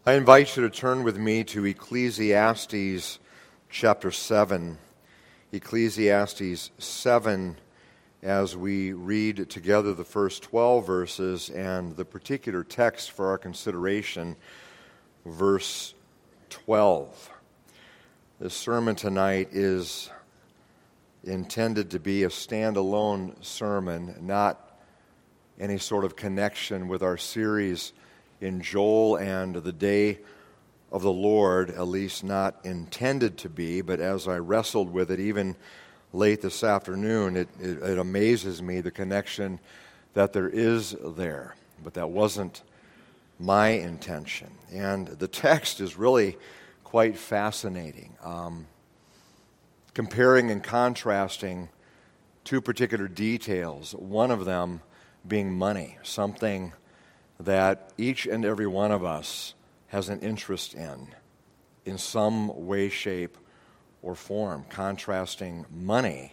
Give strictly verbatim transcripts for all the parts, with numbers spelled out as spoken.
I invite you to turn with me to Ecclesiastes chapter seven. Ecclesiastes seven, as we read together the first twelve verses and the particular text for our consideration, verse twelve. This sermon tonight is intended to be a standalone sermon, not any sort of connection with our series in Joel and the day of the Lord, at least not intended to be. But as I wrestled with it even late this afternoon, it, it, it amazes me the connection that there is there. But that wasn't my intention. And the text is really quite fascinating. Um, comparing and contrasting two particular details, one of them being money, something that each and every one of us has an interest in, in some way, shape, or form, contrasting money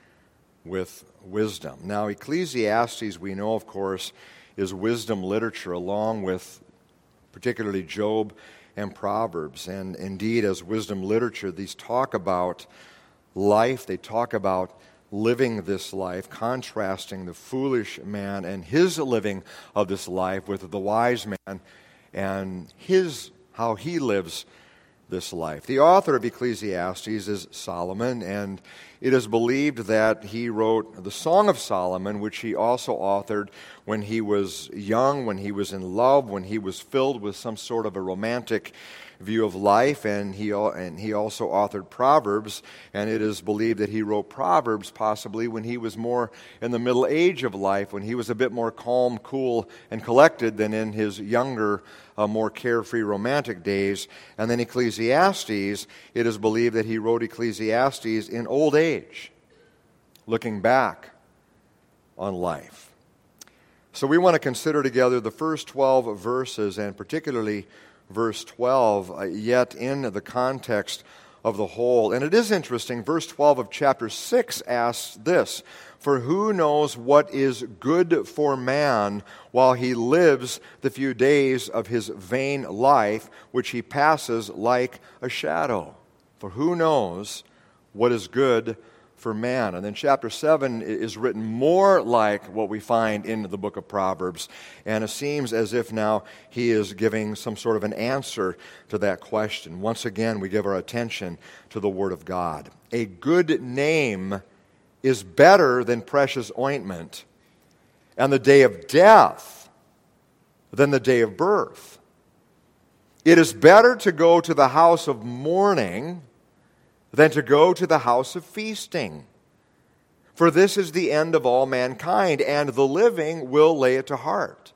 with wisdom. Now, Ecclesiastes, we know, of course, is wisdom literature, along with particularly Job and Proverbs. And indeed, as wisdom literature, these talk about life, they talk about living this life, contrasting the foolish man and his living of this life with the wise man and his how he lives this life. The author of Ecclesiastes is Solomon, and it is believed that he wrote the Song of Solomon, which he also authored when he was young, when he was in love, when he was filled with some sort of a romantic view of life, and he and he also authored Proverbs, and it is believed that he wrote Proverbs possibly when he was more in the middle age of life, when he was a bit more calm, cool, and collected than in his younger, uh, more carefree, romantic days. And then Ecclesiastes, it is believed that he wrote Ecclesiastes in old age, looking back on life. So we want to consider together the first twelve verses, and particularly verse twelve, uh, yet in the context of the whole. And it is interesting, verse twelve of chapter six asks this: "For who knows what is good for man while he lives the few days of his vain life, which he passes like a shadow?" For who knows what is good for man? And then chapter seven is written more like what we find in the book of Proverbs, and it seems as if now he is giving some sort of an answer to that question. Once again, we give our attention to the Word of God. A good name is better than precious ointment, and the day of death than the day of birth. It is better to go to the house of mourning than to go to the house of feasting. For this is the end of all mankind, and the living will lay it to heart.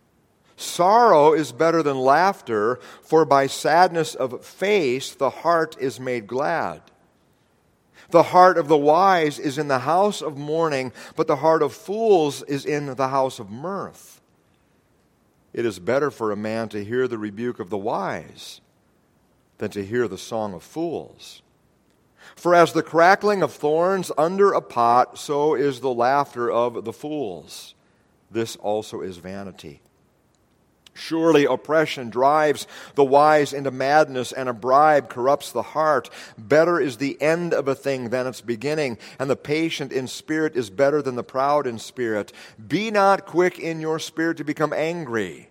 Sorrow is better than laughter, for by sadness of face the heart is made glad. The heart of the wise is in the house of mourning, but the heart of fools is in the house of mirth. It is better for a man to hear the rebuke of the wise than to hear the song of fools. For as the crackling of thorns under a pot, so is the laughter of the fools. This also is vanity. Surely oppression drives the wise into madness, and a bribe corrupts the heart. Better is the end of a thing than its beginning, and the patient in spirit is better than the proud in spirit. Be not quick in your spirit to become angry,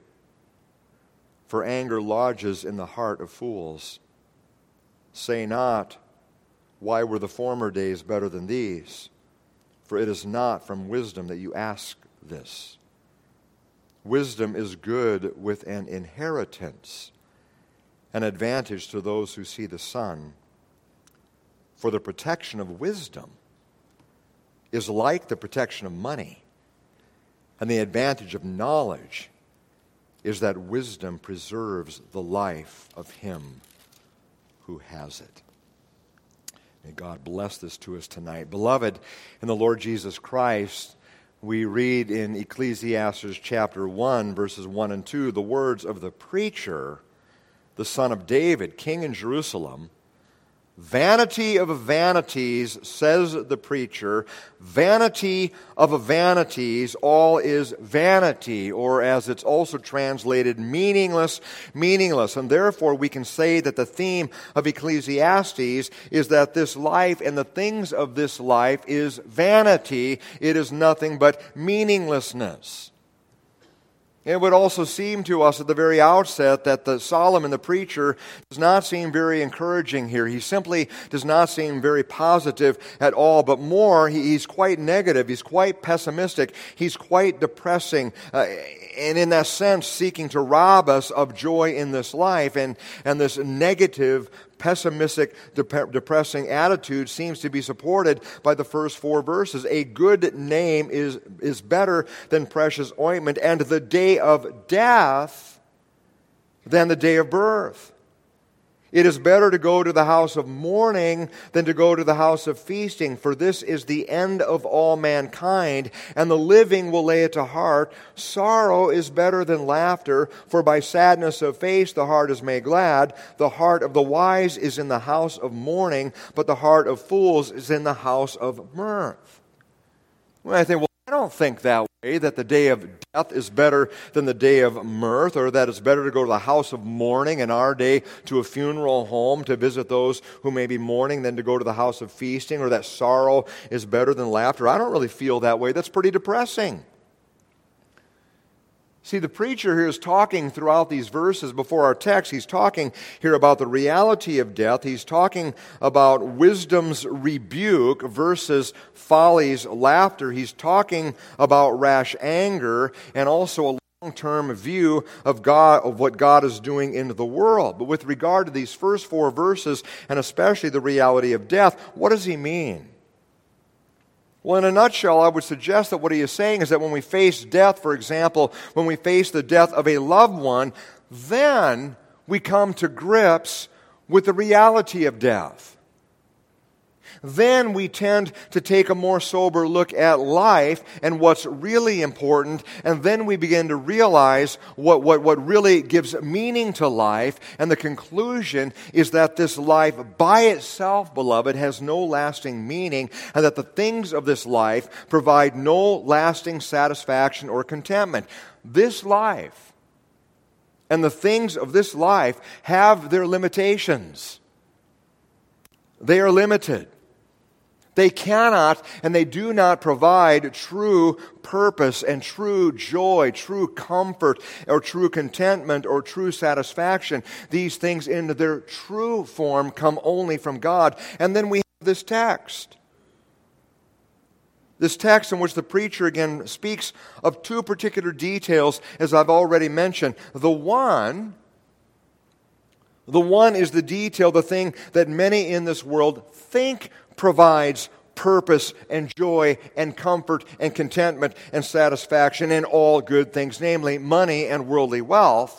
for anger lodges in the heart of fools. Say not, why were the former days better than these? For it is not from wisdom that you ask this. Wisdom is good with an inheritance, an advantage to those who see the sun. For the protection of wisdom is like the protection of money, and the advantage of knowledge is that wisdom preserves the life of him who has it. May God bless this to us tonight. Beloved, in the Lord Jesus Christ, we read in Ecclesiastes chapter one, verses one and two, the words of the preacher, the son of David, king in Jerusalem, Vanity of vanities, says the preacher, vanity of vanities, all is vanity, or as it's also translated, meaningless, meaningless. And therefore we can say that the theme of Ecclesiastes is that this life and the things of this life is vanity. It is nothing but meaninglessness. It would also seem to us at the very outset that the Solomon, the preacher, does not seem very encouraging here. He simply does not seem very positive at all, but more, he, he's quite negative, he's quite pessimistic, he's quite depressing, uh, and in that sense seeking to rob us of joy in this life, and, and this negative, pessimistic, dep- depressing attitude seems to be supported by the first four verses. A good name is, is better than precious ointment, and the day of death than the day of birth. It is better to go to the house of mourning than to go to the house of feasting, for this is the end of all mankind, and the living will lay it to heart. Sorrow is better than laughter, for by sadness of face the heart is made glad. The heart of the wise is in the house of mourning, but the heart of fools is in the house of mirth. Well, I think, well, I don't think that way, that the day of death is better than the day of mirth, or that it's better to go to the house of mourning in our day to a funeral home to visit those who may be mourning than to go to the house of feasting, or that sorrow is better than laughter. I don't really feel that way. That's pretty depressing. See, the preacher here is talking throughout these verses before our text. He's talking here about the reality of death. He's talking about wisdom's rebuke versus folly's laughter. He's talking about rash anger and also a long-term view of God, of what God is doing in the world. But with regard to these first four verses, and especially the reality of death, what does he mean? Well, in a nutshell, I would suggest that what he is saying is that when we face death, for example, when we face the death of a loved one, then we come to grips with the reality of death. Then we tend to take a more sober look at life and what's really important, and then we begin to realize what, what, what really gives meaning to life, and the conclusion is that this life by itself, beloved, has no lasting meaning, and that the things of this life provide no lasting satisfaction or contentment. This life and the things of this life have their limitations. They are limited. They cannot and they do not provide true purpose and true joy, true comfort, or true contentment, or true satisfaction. These things in their true form come only from God. And then we have this text. This text in which the preacher again speaks of two particular details, as I've already mentioned. The one, the one is the detail, the thing that many in this world think provides purpose and joy and comfort and contentment and satisfaction and all good things, namely money and worldly wealth,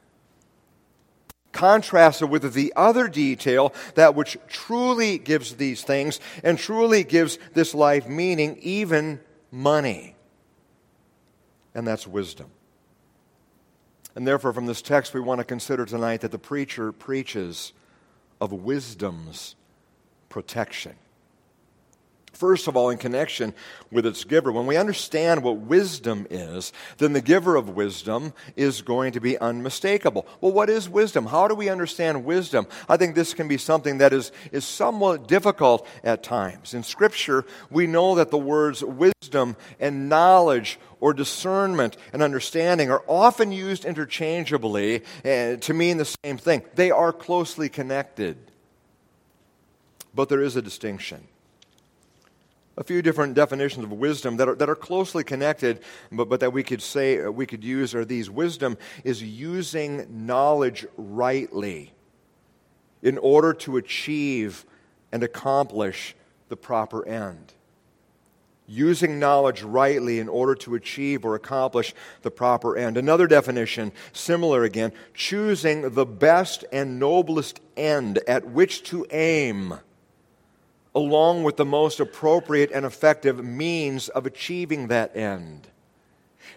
contrasted with the other detail, that which truly gives these things and truly gives this life meaning, even money. And that's wisdom. And therefore, from this text, we want to consider tonight that the preacher preaches of wisdom's protection. First of all, in connection with its giver, when we understand what wisdom is, then the giver of wisdom is going to be unmistakable. Well, what is wisdom? How do we understand wisdom? I think this can be something that is, is somewhat difficult at times. In Scripture, we know that the words wisdom and knowledge or discernment and understanding are often used interchangeably uh, to mean the same thing. They are closely connected. But there is a distinction. A few different definitions of wisdom that are, that are closely connected, but, but that we could say, we could use are these. Wisdom is using knowledge rightly in order to achieve and accomplish the proper end. Using knowledge rightly in order to achieve or accomplish the proper end. Another definition, similar again, choosing the best and noblest end at which to aim, along with the most appropriate and effective means of achieving that end.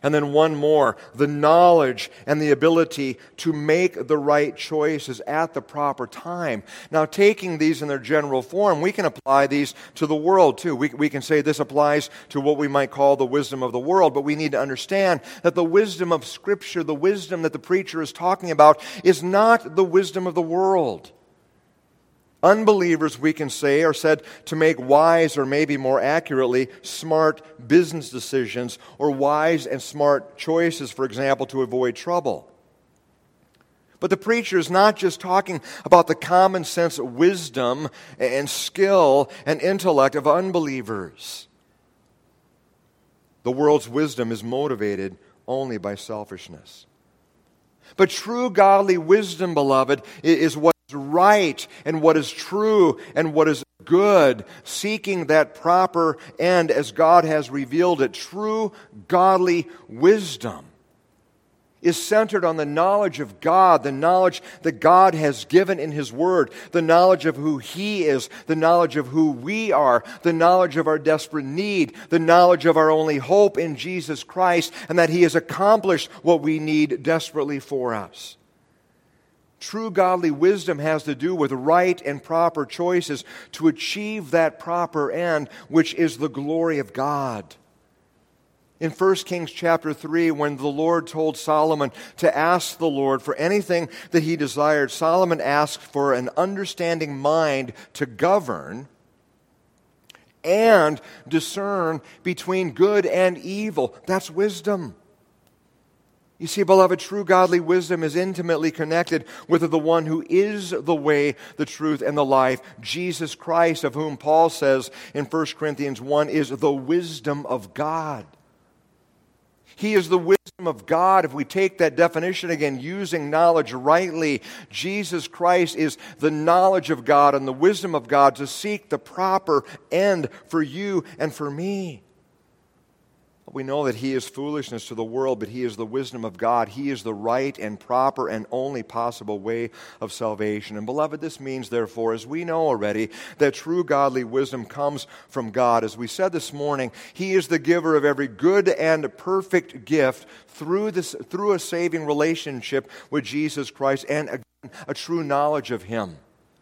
And then one more, the knowledge and the ability to make the right choices at the proper time. Now, taking these in their general form, we can apply these to the world too. We, we can say this applies to what we might call the wisdom of the world, but we need to understand that the wisdom of Scripture, the wisdom that the preacher is talking about, is not the wisdom of the world. Unbelievers, we can say, are said to make wise, or maybe more accurately, smart business decisions, or wise and smart choices, for example, to avoid trouble. But the preacher is not just talking about the common sense wisdom and skill and intellect of unbelievers. The world's wisdom is motivated only by selfishness. But true godly wisdom, beloved, is what is right and what is true and what is good, seeking that proper end as God has revealed it. True godly wisdom is centered on the knowledge of God, the knowledge that God has given in His Word, the knowledge of who He is, the knowledge of who we are, the knowledge of our desperate need, the knowledge of our only hope in Jesus Christ, and that He has accomplished what we need desperately for us. True godly wisdom has to do with right and proper choices to achieve that proper end, which is the glory of God. In First Kings chapter three, when the Lord told Solomon to ask the Lord for anything that he desired, Solomon asked for an understanding mind to govern and discern between good and evil. That's wisdom. You see, beloved, true godly wisdom is intimately connected with the one who is the way, the truth, and the life, Jesus Christ, of whom Paul says in First Corinthians one is the wisdom of God. He is the wisdom of God. If we take that definition again, using knowledge rightly, Jesus Christ is the knowledge of God and the wisdom of God to seek the proper end for you and for me. We know that He is foolishness to the world, but He is the wisdom of God. He is the right and proper and only possible way of salvation. And beloved, this means, therefore, as we know already, that true godly wisdom comes from God. As we said this morning, He is the giver of every good and perfect gift through this, through a saving relationship with Jesus Christ and, again, a true knowledge of Him.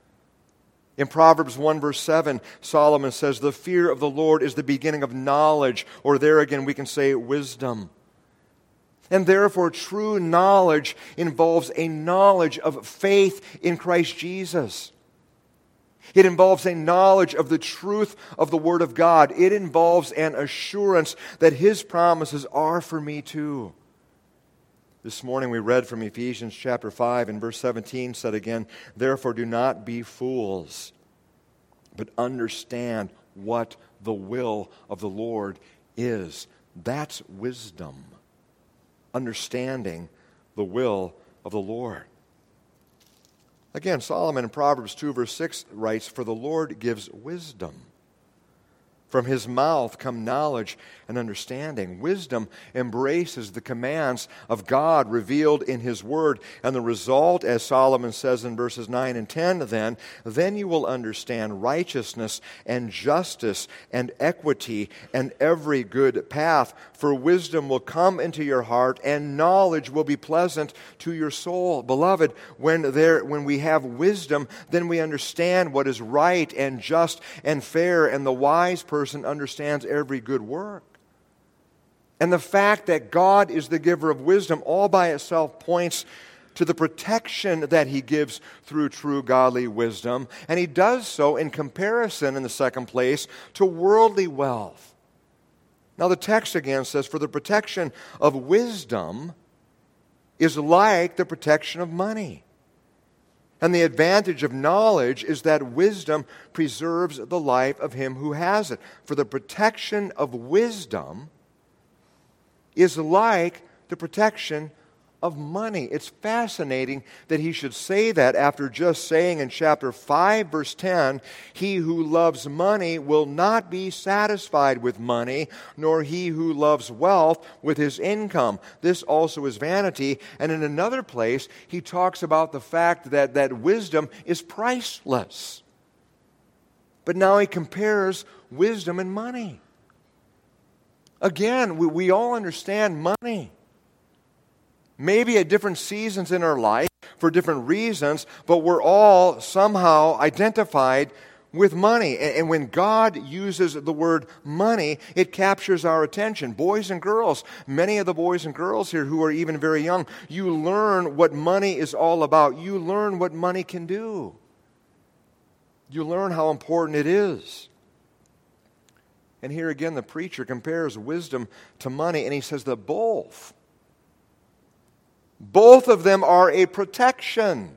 In Proverbs one verse seven, Solomon says, the fear of the Lord is the beginning of knowledge, or there again we can say wisdom. And therefore true knowledge involves a knowledge of faith in Christ Jesus. It involves a knowledge of the truth of the Word of God. It involves an assurance that His promises are for me too. This morning we read from Ephesians chapter five and verse seventeen said again, therefore do not be fools, but understand what the will of the Lord is. That's wisdom. Understanding the will of the Lord. Again, Solomon in Proverbs two verse six writes, for the Lord gives wisdom. From His mouth come knowledge and understanding. Wisdom embraces the commands of God revealed in His Word. And the result, as Solomon says in verses nine and ten, then, then you will understand righteousness and justice and equity and every good path. For wisdom will come into your heart and knowledge will be pleasant to your soul. Beloved, when there, when we have wisdom, then we understand what is right and just and fair, and the wise person person understands every good work. And the fact that God is the giver of wisdom all by itself points to the protection that He gives through true godly wisdom. And He does so in comparison, in the second place, to worldly wealth. Now the text again says, for the protection of wisdom is like the protection of money. And the advantage of knowledge is that wisdom preserves the life of him who has it. For the protection of wisdom is like the protection of money. It's fascinating that he should say that after just saying in chapter five, verse ten, he who loves money will not be satisfied with money, nor he who loves wealth with his income. This also is vanity. And in another place, he talks about the fact that, that wisdom is priceless. But now he compares wisdom and money. Again, we, we all understand money. Maybe at different seasons in our life, for different reasons, but we're all somehow identified with money. And, and when God uses the word money, it captures our attention. Boys and girls, many of the boys and girls here who are even very young, you learn what money is all about. You learn what money can do. You learn how important it is. And here again, the preacher compares wisdom to money, and he says that both, both of them are a protection.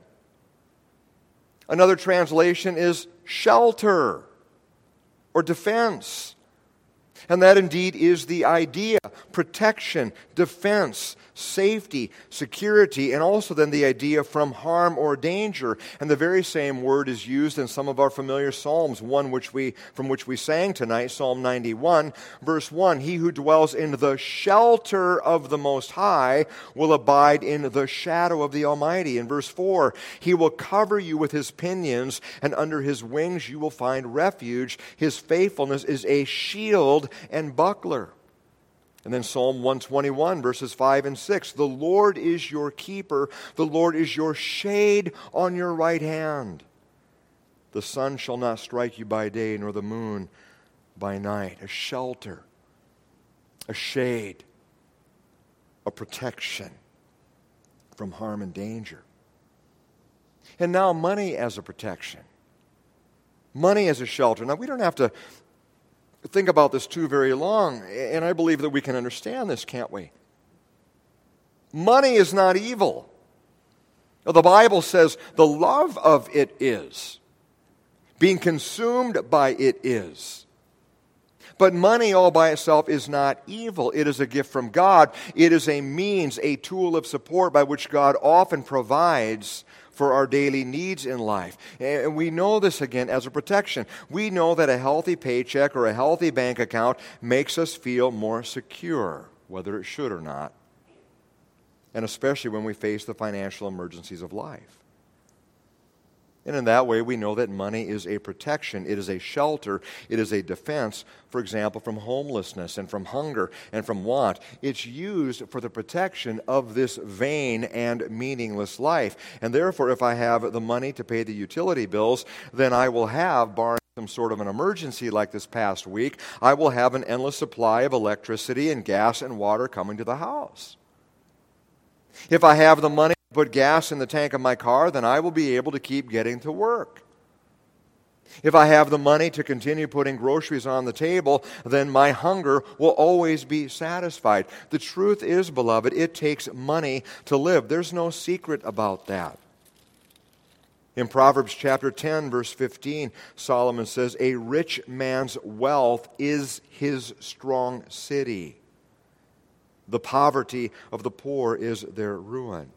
Another translation is shelter or defense. And that indeed is the idea. Protection, defense, safety, security, and also then the idea from harm or danger. And the very same word is used in some of our familiar psalms, one which we from which we sang tonight, Psalm ninety-one, verse one. He who dwells in the shelter of the Most High will abide in the shadow of the Almighty. In verse four, he will cover you with his pinions, and under his wings you will find refuge. His faithfulness is a shield and buckler. And then Psalm one twenty-one, verses five and six. The Lord is your keeper. The Lord is your shade on your right hand. The sun shall not strike you by day, nor the moon by night. A shelter, a shade, a protection from harm and danger. And now money as a protection. Money as a shelter. Now we don't have to think about this too very long, and I believe that we can understand this, can't we? Money is not evil. The Bible says the love of it is. Being consumed by it is. But money all by itself is not evil. It is a gift from God. It is a means, a tool of support by which God often provides for our daily needs in life. And we know this again as a protection. We know that a healthy paycheck or a healthy bank account makes us feel more secure, whether it should or not. And especially when we face the financial emergencies of life. And in that way, we know that money is a protection. It is a shelter. It is a defense, for example, from homelessness and from hunger and from want. It's used for the protection of this vain and meaningless life. And therefore, if I have the money to pay the utility bills, then I will have, barring some sort of an emergency like this past week, I will have an endless supply of electricity and gas and water coming to the house. If I have the money to put gas in the tank of my car, then I will be able to keep getting to work. If I have the money to continue putting groceries on the table, then my hunger will always be satisfied. The truth is, beloved, it takes money to live. There's no secret about that. In Proverbs chapter ten, verse fifteen, Solomon says, "A rich man's wealth is his strong city. The poverty of the poor is their ruin."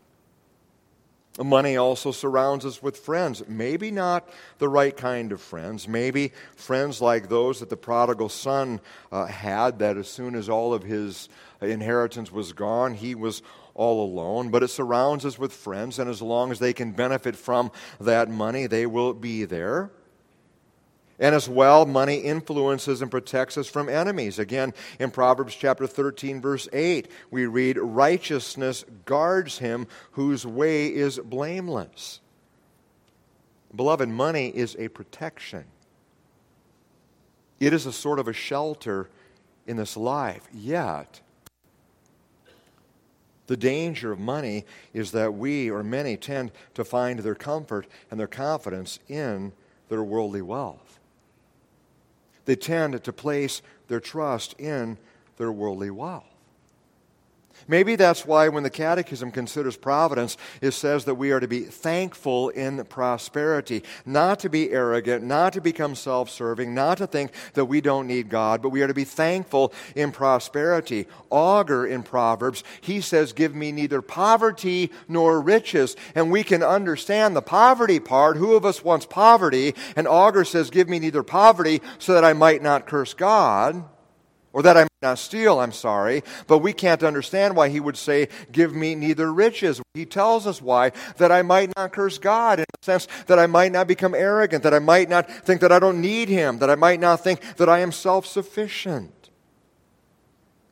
Money also surrounds us with friends. Maybe not the right kind of friends. Maybe friends like those that the prodigal son uh, had, that as soon as all of his inheritance was gone, he was all alone. But it surrounds us with friends, and as long as they can benefit from that money, they will be there. And as well, money influences and protects us from enemies. Again, in Proverbs chapter thirteen, verse eight, we read, "Righteousness guards him whose way is blameless." Beloved, money is a protection. It is a sort of a shelter in this life. Yet, the danger of money is that we, or many, tend to find their comfort and their confidence in their worldly wealth. They tend to place their trust in their worldly wealth. Maybe that's why when the Catechism considers providence, it says that we are to be thankful in prosperity, not to be arrogant, not to become self-serving, not to think that we don't need God, but we are to be thankful in prosperity. Augur in Proverbs, he says, "Give me neither poverty nor riches." And we can understand the poverty part. Who of us wants poverty? And Augur says, "Give me neither poverty so that I might not curse God." Or that I might not steal, I'm sorry. But we can't understand why he would say, "Give me neither riches." He tells us why. That I might not curse God, in the sense that I might not become arrogant, that I might not think that I don't need him, that I might not think that I am self-sufficient.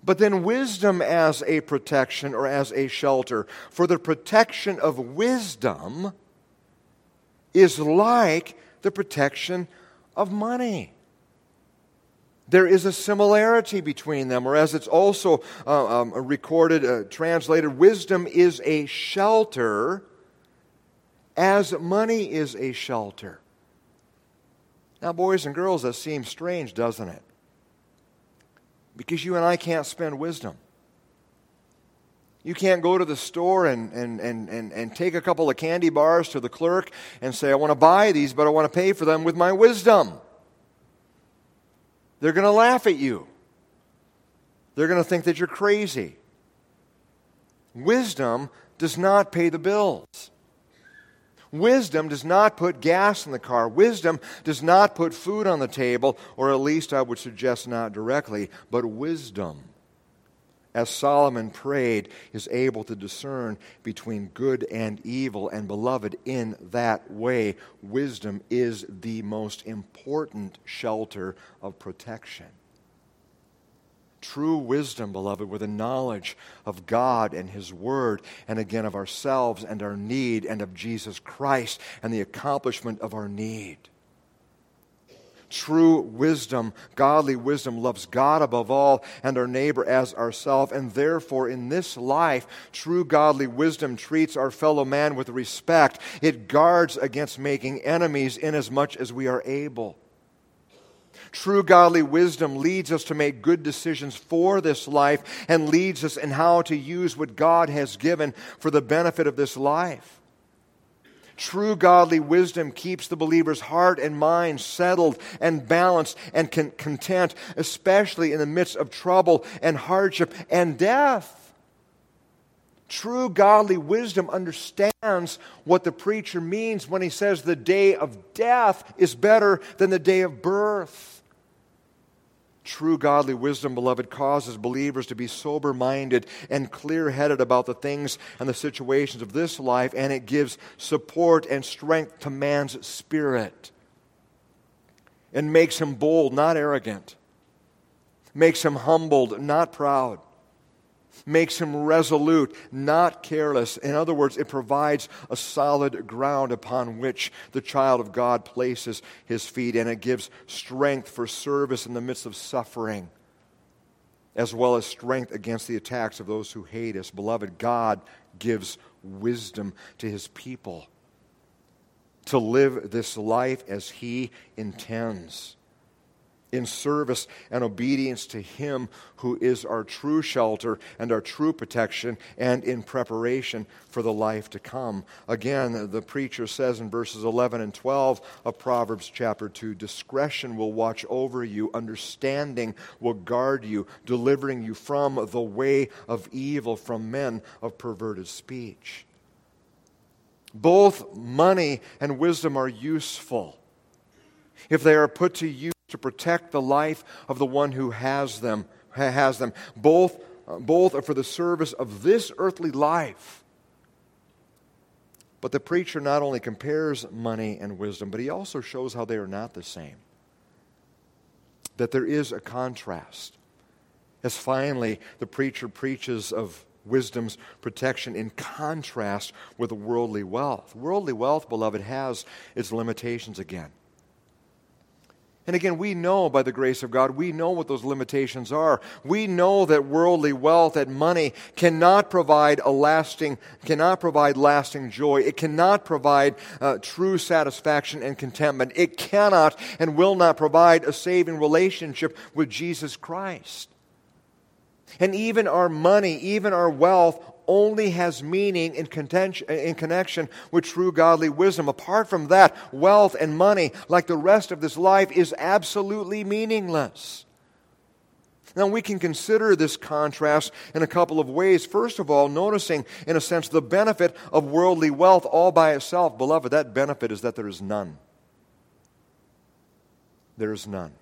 But then wisdom as a protection or as a shelter. For the protection of wisdom is like the protection of money. There is a similarity between them, or as it's also uh, um, recorded, uh, translated, wisdom is a shelter as money is a shelter. Now, boys and girls, that seems strange, doesn't it? Because you and I can't spend wisdom. You can't go to the store and, and, and, and, and take a couple of candy bars to the clerk and say, I want to buy these, but I want to pay for them with my wisdom. They're going to laugh at you. They're going to think that you're crazy. Wisdom does not pay the bills. Wisdom does not put gas in the car. Wisdom does not put food on the table, or at least I would suggest not directly, but wisdom, as Solomon prayed, is able to discern between good and evil. And beloved, in that way, wisdom is the most important shelter of protection. True wisdom, beloved, with a knowledge of God and His Word, and again of ourselves and our need, and of Jesus Christ and the accomplishment of our need. True wisdom, godly wisdom, loves God above all and our neighbor as ourselves, and therefore in this life, true godly wisdom treats our fellow man with respect. It guards against making enemies inasmuch as we are able. True godly wisdom leads us to make good decisions for this life and leads us in how to use what God has given for the benefit of this life. True godly wisdom keeps the believer's heart and mind settled and balanced and con- content, especially in the midst of trouble and hardship and death. True godly wisdom understands what the preacher means when he says the day of death is better than the day of birth. True godly wisdom, beloved, causes believers to be sober-minded and clear-headed about the things and the situations of this life, and it gives support and strength to man's spirit. And makes him bold, not arrogant. Makes him humbled, not proud. Makes him resolute, not careless. In other words, it provides a solid ground upon which the child of God places his feet, and it gives strength for service in the midst of suffering, as well as strength against the attacks of those who hate us. Beloved, God gives wisdom to His people to live this life as He intends, in service and obedience to Him who is our true shelter and our true protection, and in preparation for the life to come. Again, the preacher says in verses eleven and twelve of Proverbs chapter two, discretion will watch over you, understanding will guard you, delivering you from the way of evil, from men of perverted speech. Both money and wisdom are useful if they are put to use to protect the life of the one who has them. Has them. Both, uh, both are for the service of this earthly life. But the preacher not only compares money and wisdom, but he also shows how they are not the same. That there is a contrast. As finally, the preacher preaches of wisdom's protection in contrast with worldly wealth. Worldly wealth, beloved, has its limitations again. And again, we know by the grace of God, we know what those limitations are. We know that worldly wealth and money cannot provide a lasting, cannot provide lasting joy. It cannot provide uh, true satisfaction and contentment. It cannot and will not provide a saving relationship with Jesus Christ. And even our money, even our wealth, only has meaning in in connection with true godly wisdom. Apart from that, wealth and money, like the rest of this life, is absolutely meaningless. Now, we can consider this contrast in a couple of ways. First of all, noticing, in a sense, the benefit of worldly wealth all by itself. Beloved, that benefit is that there is none. There is none.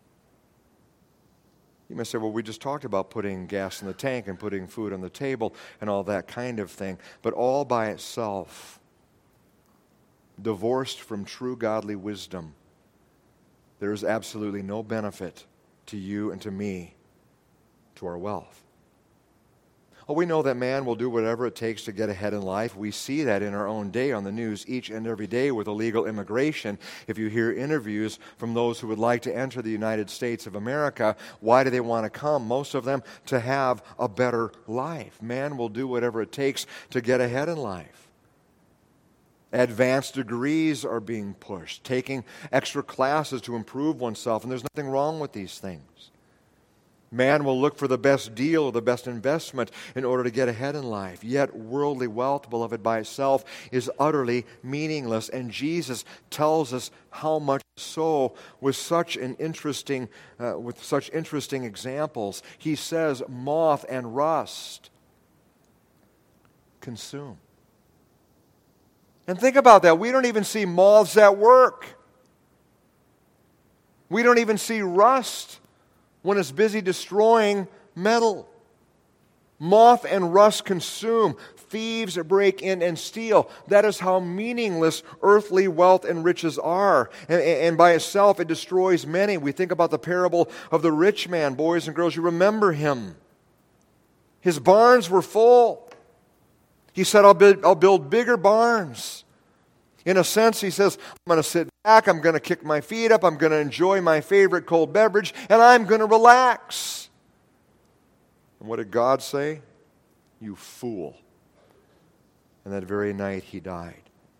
You may say, well, we just talked about putting gas in the tank and putting food on the table and all that kind of thing. But all by itself, divorced from true godly wisdom, there is absolutely no benefit to you and to me, to to our wealth. Oh, we know that man will do whatever it takes to get ahead in life. We see that in our own day on the news each and every day with illegal immigration. If you hear interviews from those who would like to enter the United States of America, why do they want to come? Most of them to have a better life. Man will do whatever it takes to get ahead in life. Advanced degrees are being pushed, taking extra classes to improve oneself, and there's nothing wrong with these things. Man will look for the best deal or the best investment in order to get ahead in life. Yet worldly wealth, beloved, by itself is utterly meaningless. And Jesus tells us how much so with such an interesting, uh, with such interesting examples. He says, moth and rust consume. And think about that. We don't even see moths at work. We don't even see rust when it's busy destroying metal. Moth and rust consume. Thieves break in and steal. That is how meaningless earthly wealth and riches are. And, and by itself, it destroys many. We think about the parable of the rich man. Boys and girls, you remember him. His barns were full. He said, I'll build, I'll build bigger barns. In a sense, he says, I'm going to sit back, I'm going to kick my feet up, I'm going to enjoy my favorite cold beverage, and I'm going to relax. And what did God say? You fool. And that very night he died.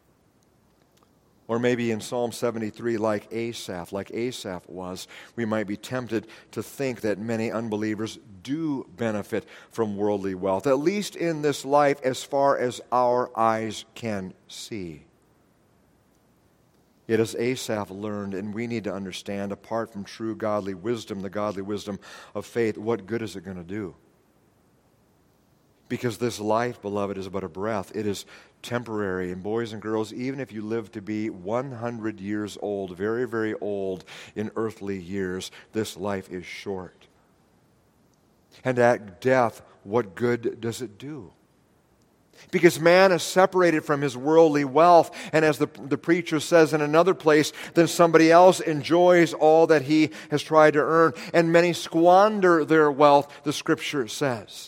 Or maybe in Psalm seventy-three, like Asaph, like Asaph was, we might be tempted to think that many unbelievers do benefit from worldly wealth, at least in this life as far as our eyes can see. Yet as Asaph learned, and we need to understand, apart from true godly wisdom, the godly wisdom of faith, what good is it going to do? Because this life, beloved, is but a breath. It is temporary. And boys and girls, even if you live to be one hundred years old, very, very old in earthly years, this life is short. And at death, what good does it do? Because man is separated from his worldly wealth, and as the, the preacher says in another place, then somebody else enjoys all that he has tried to earn, and many squander their wealth, the Scripture says.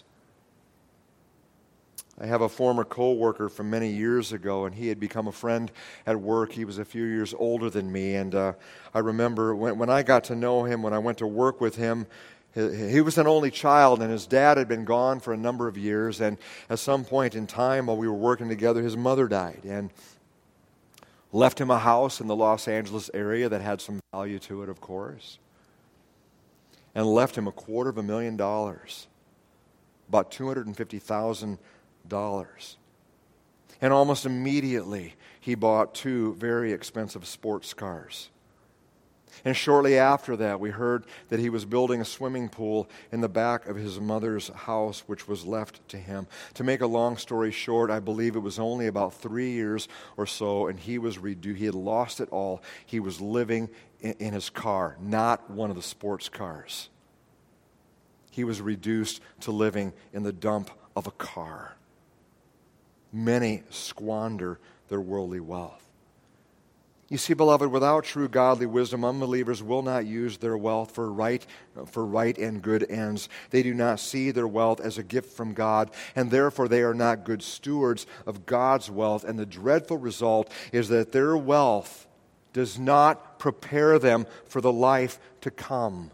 I have a former co-worker from many years ago, and he had become a friend at work. He was a few years older than me, and uh, I remember when, when I got to know him, when I went to work with him, he was an only child, and his dad had been gone for a number of years, and at some point in time while we were working together, his mother died, and left him a house in the Los Angeles area that had some value to it, of course, and left him a quarter of a million dollars, about two hundred fifty thousand dollars. And almost immediately, he bought two very expensive sports cars. And shortly after that, we heard that he was building a swimming pool in the back of his mother's house, which was left to him. To make a long story short, I believe it was only about three years or so, and he was reduced. He had lost it all. He was living in, in his car, not one of the sports cars. He was reduced to living in the dump of a car. Many squander their worldly wealth. You see, beloved, without true godly wisdom, unbelievers will not use their wealth for right, for right and good ends. They do not see their wealth as a gift from God, and therefore they are not good stewards of God's wealth. And the dreadful result is that their wealth does not prepare them for the life to come.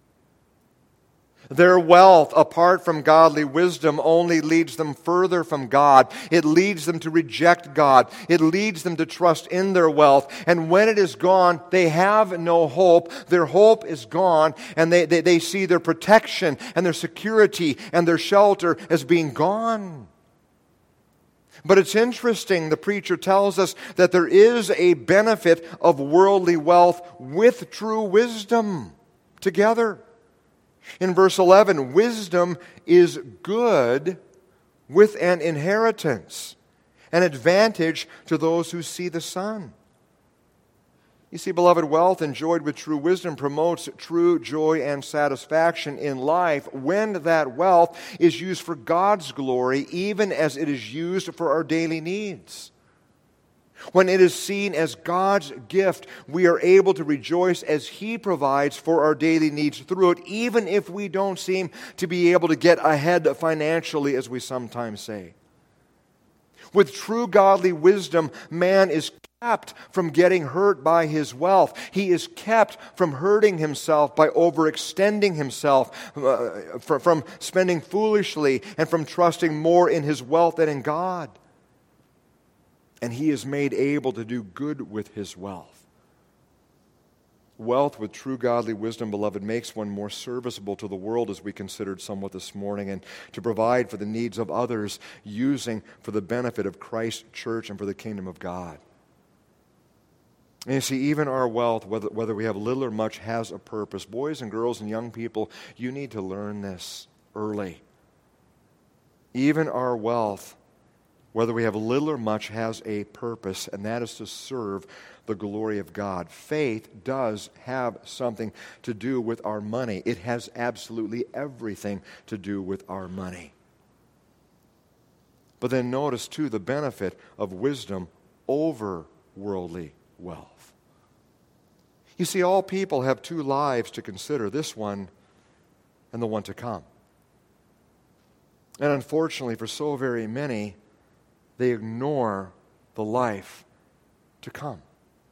Their wealth, apart from godly wisdom, only leads them further from God. It leads them to reject God. It leads them to trust in their wealth. And when it is gone, they have no hope. Their hope is gone, and they, they, they see their protection and their security and their shelter as being gone. But it's interesting, the preacher tells us that there is a benefit of worldly wealth with true wisdom together. In verse eleven, wisdom is good with an inheritance, an advantage to those who see the sun. You see, beloved, wealth enjoyed with true wisdom promotes true joy and satisfaction in life when that wealth is used for God's glory, even as it is used for our daily needs. When it is seen as God's gift, we are able to rejoice as He provides for our daily needs through it, even if we don't seem to be able to get ahead financially, as we sometimes say. With true godly wisdom, man is kept from getting hurt by his wealth. He is kept from hurting himself by overextending himself, uh, from spending foolishly, and from trusting more in his wealth than in God. And he is made able to do good with his wealth. Wealth with true godly wisdom, beloved, makes one more serviceable to the world, as we considered somewhat this morning, and to provide for the needs of others, using for the benefit of Christ's church and for the kingdom of God. And you see, even our wealth, whether, whether we have little or much, has a purpose. Boys and girls and young people, you need to learn this early. Even our wealth, whether we have little or much, has a purpose, and that is to serve the glory of God. Faith does have something to do with our money. It has absolutely everything to do with our money. But then notice, too, the benefit of wisdom over worldly wealth. You see, all people have two lives to consider, this one and the one to come. And unfortunately, for so very many, they ignore the life to come.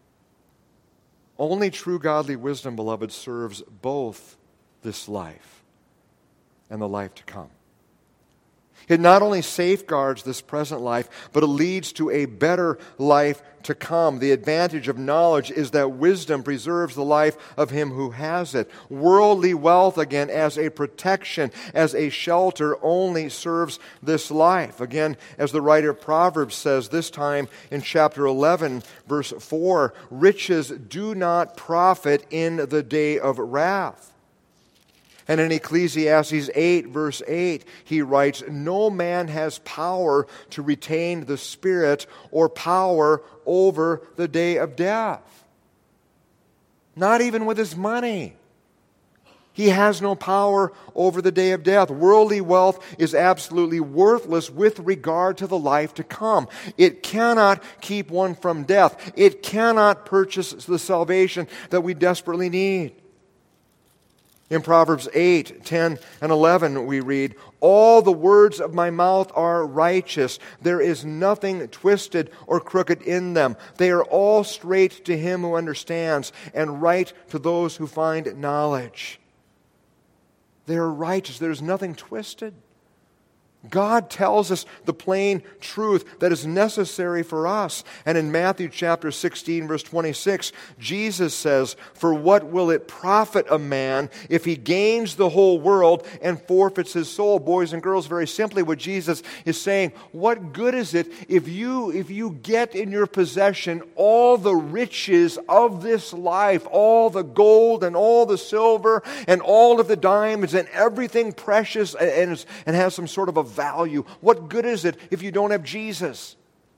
Only true godly wisdom, beloved, serves both this life and the life to come. It not only safeguards this present life, but it leads to a better life to come. The advantage of knowledge is that wisdom preserves the life of him who has it. Worldly wealth, again, as a protection, as a shelter, only serves this life. Again, as the writer of Proverbs says, this time in chapter eleven, verse four, riches do not profit in the day of wrath. And in Ecclesiastes eight, verse eight, he writes, no man has power to retain the Spirit or power over the day of death. Not even with his money. He has no power over the day of death. Worldly wealth is absolutely worthless with regard to the life to come. It cannot keep one from death. It cannot purchase the salvation that we desperately need. In Proverbs eight, ten, and eleven we read, all the words of my mouth are righteous. There is nothing twisted or crooked in them. They are all straight to him who understands, and right to those who find knowledge. They are righteous. There is nothing twisted. God tells us the plain truth that is necessary for us. And in Matthew chapter sixteen, verse twenty-six, Jesus says, for what will it profit a man if he gains the whole world and forfeits his soul? Boys and girls, very simply what Jesus is saying, what good is it if you, if you get in your possession all the riches of this life, all the gold and all the silver and all of the diamonds and everything precious and, and has some sort of a value? What good is it if you don't have Jesus?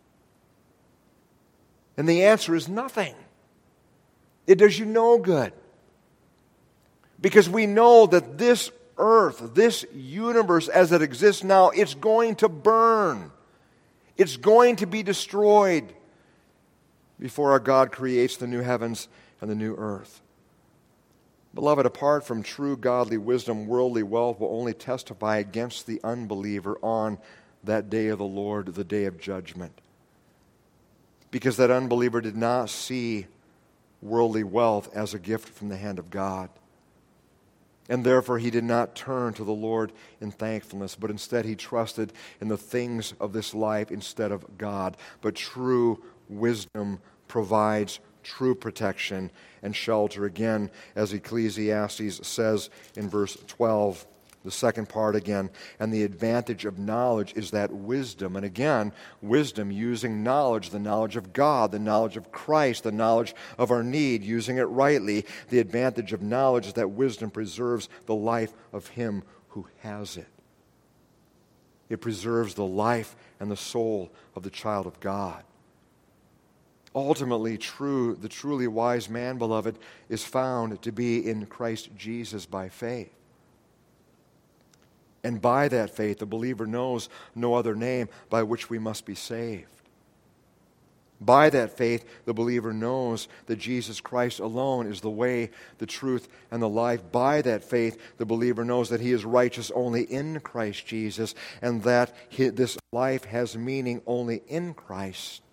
And the answer is nothing. It does you no good. Because we know that this earth, this universe as it exists now, it's going to burn. It's going to be destroyed before our God creates the new heavens and the new earth. Beloved, apart from true godly wisdom, worldly wealth will only testify against the unbeliever on that day of the Lord, the day of judgment. Because that unbeliever did not see worldly wealth as a gift from the hand of God. And therefore he did not turn to the Lord in thankfulness, but instead he trusted in the things of this life instead of God. But true wisdom provides true protection and shelter. Again, as Ecclesiastes says in verse twelve, the second part again, and the advantage of knowledge is that wisdom, and again, wisdom using knowledge, the knowledge of God, the knowledge of Christ, the knowledge of our need, using it rightly, the advantage of knowledge is that wisdom preserves the life of him who has it. It preserves the life and the soul of the child of God. Ultimately, true, the truly wise man, beloved, is found to be in Christ Jesus by faith. And by that faith, the believer knows no other name by which we must be saved. By that faith, the believer knows that Jesus Christ alone is the way, the truth, and the life. By that faith, the believer knows that he is righteous only in Christ Jesus, and that he, this life has meaning only in Christ.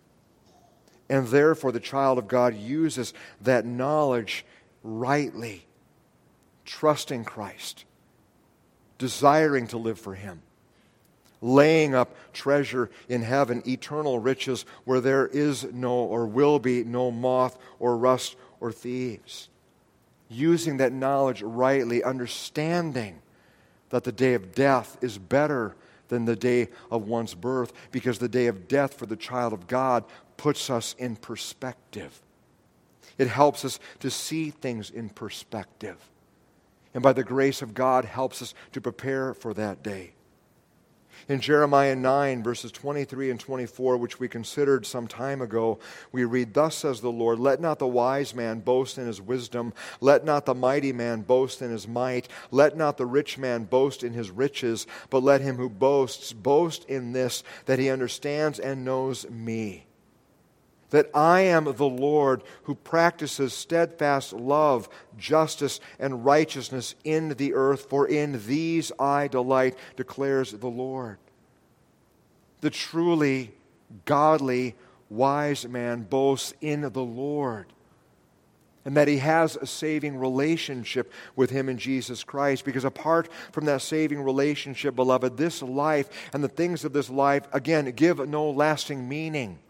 And therefore, the child of God uses that knowledge rightly, trusting Christ, desiring to live for Him, laying up treasure in heaven, eternal riches where there is no or will be no moth or rust or thieves. Using that knowledge rightly, understanding that the day of death is better than the day of one's birth, because the day of death for the child of God puts us in perspective. It helps us to see things in perspective. And by the grace of God, helps us to prepare for that day. In Jeremiah nine, verses twenty-three and twenty-four, which we considered some time ago, we read, "Thus says the Lord, let not the wise man boast in his wisdom, let not the mighty man boast in his might, let not the rich man boast in his riches, but let him who boasts boast in this, that he understands and knows me. That I am the Lord who practices steadfast love, justice, and righteousness in the earth, for in these I delight, declares the Lord." The truly godly, wise man boasts in the Lord, and that he has a saving relationship with Him in Jesus Christ, because apart from that saving relationship, beloved, this life and the things of this life, again, give no lasting meaning.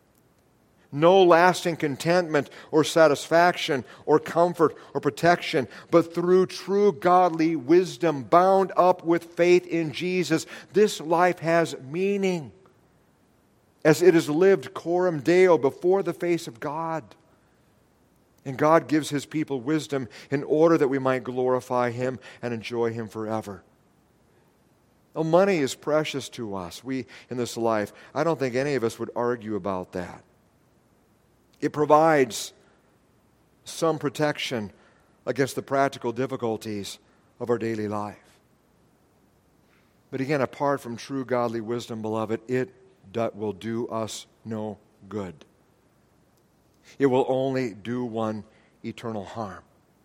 No lasting contentment or satisfaction or comfort or protection, but through true godly wisdom bound up with faith in Jesus, this life has meaning as it is lived coram Deo, before the face of God. And God gives His people wisdom in order that we might glorify Him and enjoy Him forever. Well, money is precious to us. We, in this life, I don't think any of us would argue about that. It provides some protection against the practical difficulties of our daily life. But again, apart from true godly wisdom, beloved, it do, will do us no good. It will only do one eternal harm.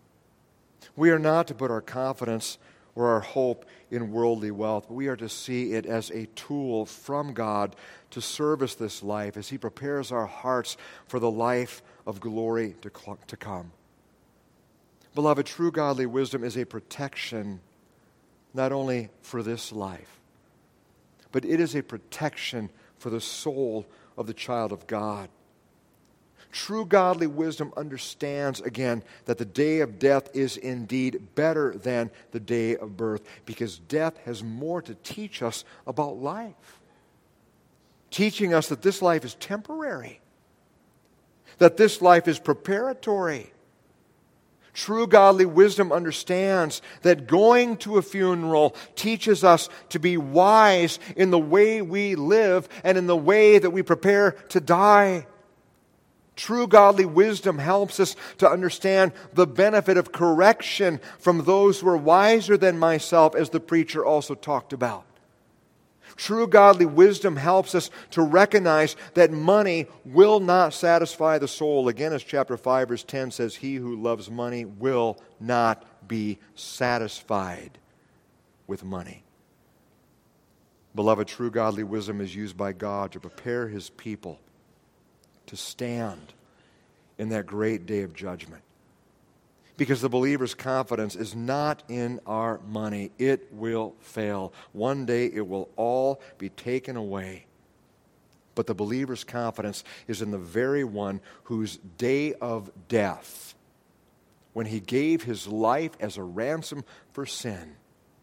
We are not to put our confidence or our hope in worldly wealth, but we are to see it as a tool from God to service this life as He prepares our hearts for the life of glory to, to come. Beloved, true godly wisdom is a protection not only for this life, but it is a protection for the soul of the child of God. True godly wisdom understands, again, that the day of death is indeed better than the day of birth, because death has more to teach us about life. Teaching us that this life is temporary, that this life is preparatory. True godly wisdom understands that going to a funeral teaches us to be wise in the way we live and in the way that we prepare to die. True godly wisdom helps us to understand the benefit of correction from those who are wiser than myself, as the preacher also talked about. True godly wisdom helps us to recognize that money will not satisfy the soul. Again, as chapter five, verse ten says, "He who loves money will not be satisfied with money." Beloved, true godly wisdom is used by God to prepare His people to stand in that great day of judgment. Because the believer's confidence is not in our money. It will fail. One day it will all be taken away. But the believer's confidence is in the very one whose day of death, when He gave His life as a ransom for sin,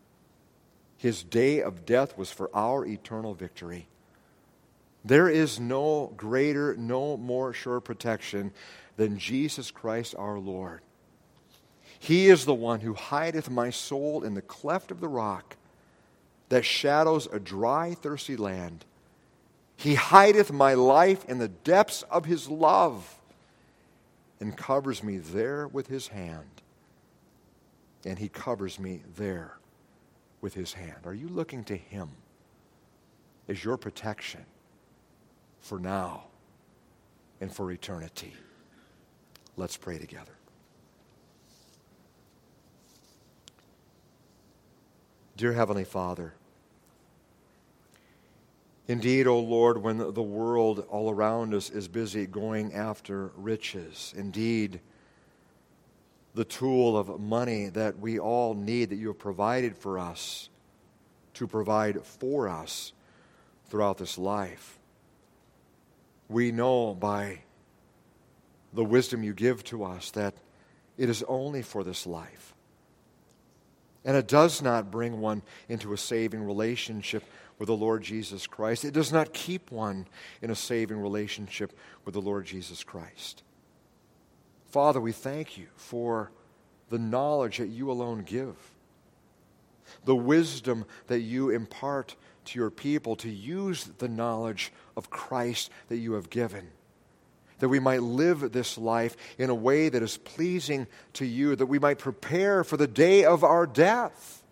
His day of death was for our eternal victory. There is no greater, no more sure protection than Jesus Christ our Lord. He is the one who hideth my soul in the cleft of the rock, that shadows a dry, thirsty land. He hideth my life in the depths of His love, and covers me there with His hand. And He covers me there with His hand. Are you looking to Him as your protection for now and for eternity. Let's pray together. Dear Heavenly Father, indeed, O Lord, when the world all around us is busy going after riches, indeed, the tool of money that we all need, that you have provided for us, to provide for us throughout this life. We know by the wisdom you give to us that it is only for this life. And it does not bring one into a saving relationship with the Lord Jesus Christ. It does not keep one in a saving relationship with the Lord Jesus Christ. Father, we thank you for the knowledge that you alone give, the wisdom that you impart to your people to use the knowledge of Christ that you have given, that we might live this life in a way that is pleasing to you, that we might prepare for the day of our death,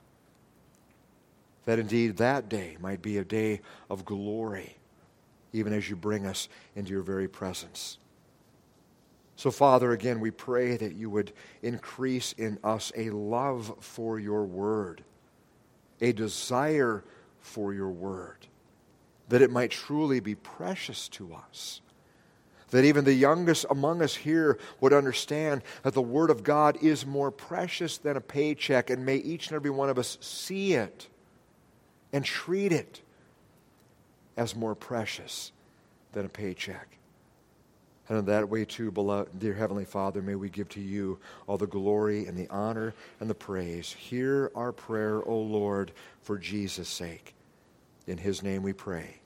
that indeed that day might be a day of glory, even as you bring us into your very presence. So, Father, again, we pray that you would increase in us a love for your word, a desire for your word, that it might truly be precious to us, that even the youngest among us here would understand that the Word of God is more precious than a paycheck, and may each and every one of us see it and treat it as more precious than a paycheck. And in that way too, beloved, dear Heavenly Father, may we give to you all the glory and the honor and the praise. Hear our prayer, O Lord, for Jesus' sake. In his name we pray.